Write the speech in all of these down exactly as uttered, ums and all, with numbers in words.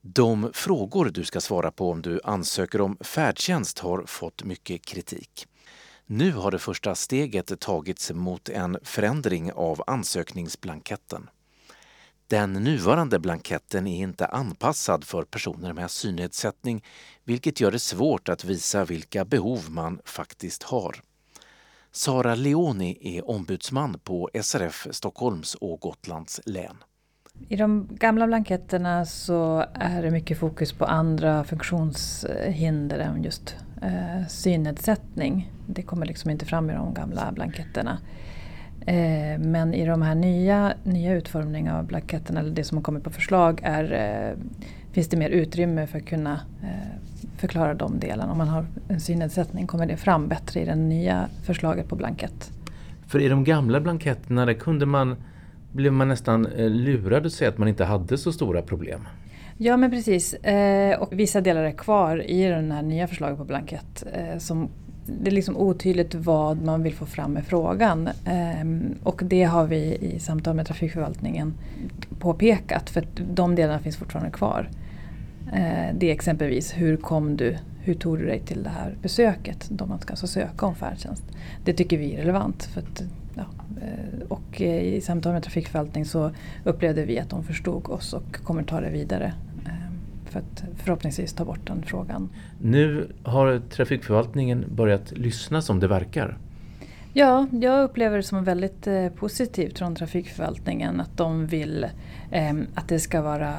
De frågor du ska svara på om du ansöker om färdtjänst har fått mycket kritik. Nu har det första steget tagits mot en förändring av ansökningsblanketten. Den nuvarande blanketten är inte anpassad för personer med synnedsättning, vilket gör det svårt att visa vilka behov man faktiskt har. Sara Leoni är ombudsman på S R F Stockholms och Gotlands län. I de gamla blanketterna så är det mycket fokus på andra funktionshinder än just eh, synnedsättning. Det kommer liksom inte fram i de gamla blanketterna. Eh, men i de här nya, nya utformningarna av blanketterna, eller det som har kommit på förslag, är, eh, finns det mer utrymme för att kunna eh, förklara de delarna. Om man har en synnedsättning kommer det fram bättre i det nya förslaget på blankett. För i de gamla blanketterna där kunde man, blev man nästan lurad att säga att man inte hade så stora problem. Ja, men precis. Eh, och vissa delar är kvar i den här nya förslaget på blankett. Eh, som, det är liksom otydligt vad man vill få fram med frågan. Eh, och det har vi i samtal med trafikförvaltningen påpekat. För att de delarna finns fortfarande kvar. Eh, det är exempelvis, hur kom du, hur tog du dig till det här besöket? Då man ska alltså söka om färdtjänst. Det tycker vi är relevant. För att, ja, och i samtal med trafikförvaltning så upplevde vi att de förstod oss och kommer ta det vidare för att förhoppningsvis ta bort den frågan. Nu har trafikförvaltningen börjat lyssna som det verkar. Ja, jag upplever det som väldigt eh, positivt från trafikförvaltningen att de vill eh, att det ska vara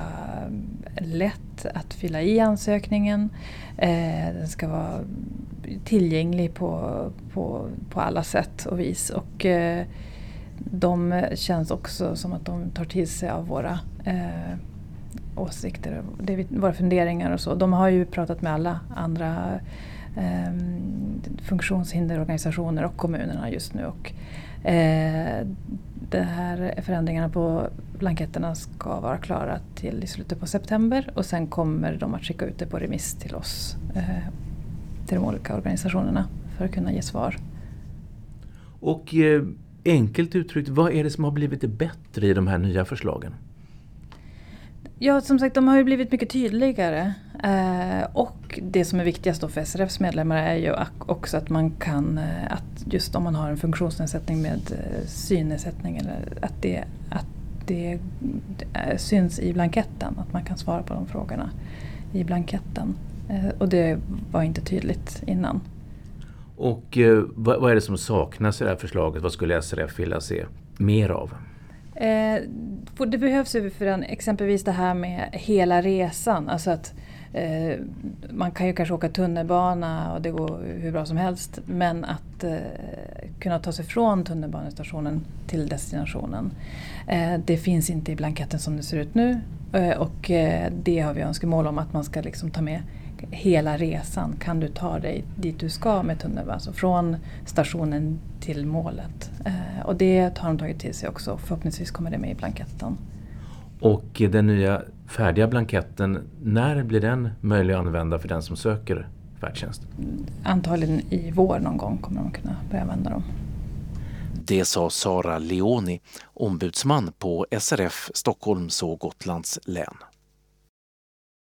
lätt att fylla i ansökningen. Eh, den ska vara tillgänglig på, på, på alla sätt och vis. Och eh, de känns också som att de tar till sig av våra eh, åsikter, det är våra funderingar och så. De har ju pratat med alla andra eh, funktionshinderorganisationer och kommunerna just nu. Och, eh, de här förändringarna på blanketterna ska vara klara till i slutet på september och sen kommer de att skicka ut det på remiss till oss, eh, till de olika organisationerna för att kunna ge svar. Och eh, enkelt uttryckt, vad är det som har blivit bättre i de här nya förslagen? Ja, som sagt, de har ju blivit mycket tydligare. Eh, och det som är viktigast då för S R F:s medlemmar är ju också att man kan, att just om man har en funktionsnedsättning med synnedsättning, eller att det, att det syns i blanketten, att man kan svara på de frågorna i blanketten. Eh, och det var inte tydligt innan. Och eh, vad, vad är det som saknas i det här förslaget? Vad skulle S R F vilja se mer av? Eh, det behövs ju för en, exempelvis det här med hela resan. Alltså att eh, man kan ju kanske åka tunnelbana och det går hur bra som helst. Men att eh, kunna ta sig från tunnelbanestationen till destinationen. Eh, det finns inte i blanketten som det ser ut nu. Eh, och eh, det har vi önskemål om att man ska liksom ta med hela resan. Kan du ta dig dit du ska med tunnelbanan, alltså från stationen till målet. Eh, och det har de tagit till sig också. Förhoppningsvis kommer det med i blanketten. Och den nya färdiga blanketten, när blir den möjlig att använda för den som söker färdtjänst? Antagligen i vår någon gång kommer de kunna börja använda dem. Det sa Sara Leoni, ombudsman på S R F Stockholms och Gotlands län.